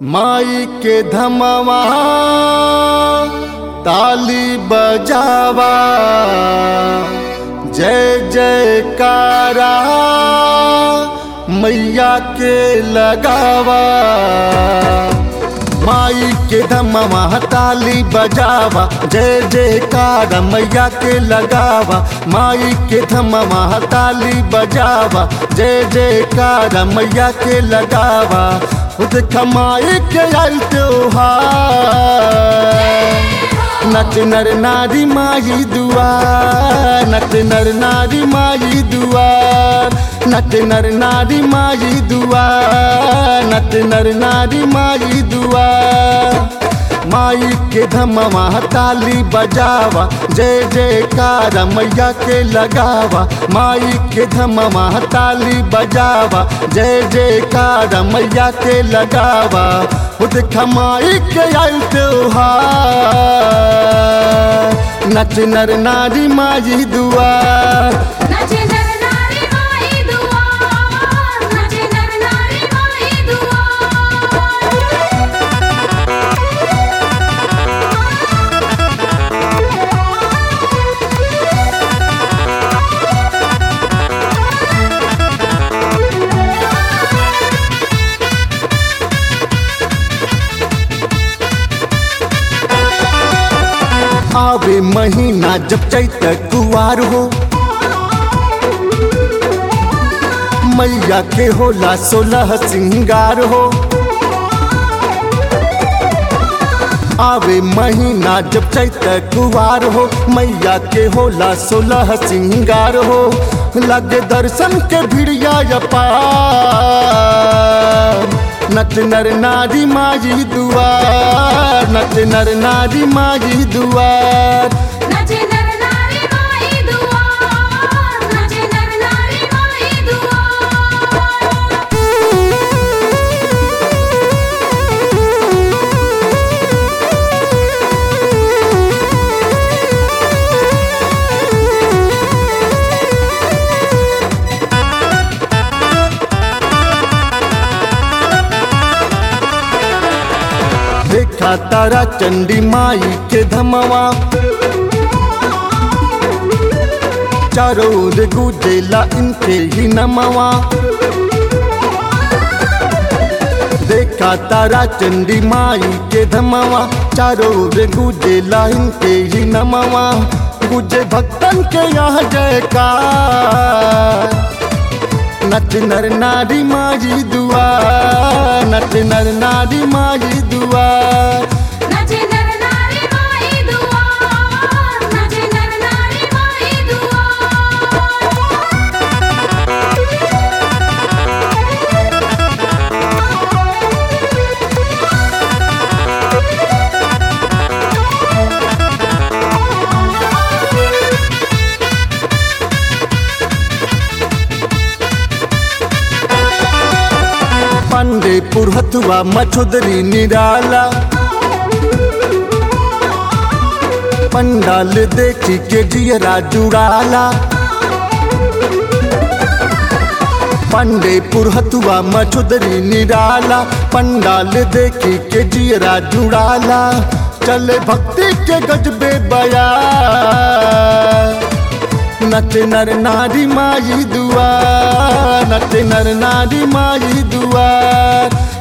माई के धमवा ताली बजावा, जय जयकारा मैया के लगावा। माई के धमवा ताली बजावा, जय जयकारा मैया के लगावा। माई के धमवा ताली बजावा, जय जयकारा मैया के लगावा। देख माई के आयल त्योहार, नच नर नारी माई दुआर, नच नर नारी माई दुआर, नच नर नारी माई दुआर, नच नर नारी माई दुआर। माई के धमवा ताली बजावा, जय जयकारा मैया के लगावा। माई के धमवा ताली बजावा, जय जयकारा मैया के लगावा। देख माई के आयल त्योहार, नच नर नारी माई दुआर, नच नर नारी माई दुआर, नच नर नारी माई दुआर। आवे महीना जब चैत कुवार हो, मैया के होला 16 सिंगार हो। आवे महीना जब चैत कुवार हो, मैया के होला 16 सिंगार हो। लगे दर्शन के भिड़िया अपार, नच नर नारी माई दुआर, नच नर नारी माई दुआर। नच नर नारी माई दुआर, नच नर नारी माई दुआर। देखा तारा चंडी माई के धमवा, चारों ओर गुजेला इनके ही नमवा। देखा तारा चंडी माई के धमवा, चारों ओर गुजेला इनके ही नमवा। गुजे भक्तन के यहाँ जयकार, नच नर नारी माई दुआर, नच नर नारी माई दुआर। नच नर नारी माई दुआर, नच नर नारी माई दुआर। पंडे पुरहतुआ मछुदरी निराला, पंडाल देखी के जियरा जुड़ाला। पंडे पुरहतुआ मछुदरी निराला, पंडाल देखी के जियरा जुड़ाला। चले भक्ति के गजबे बया, नच नर नारी माई दुआर, नच नर नारी माई दुआर।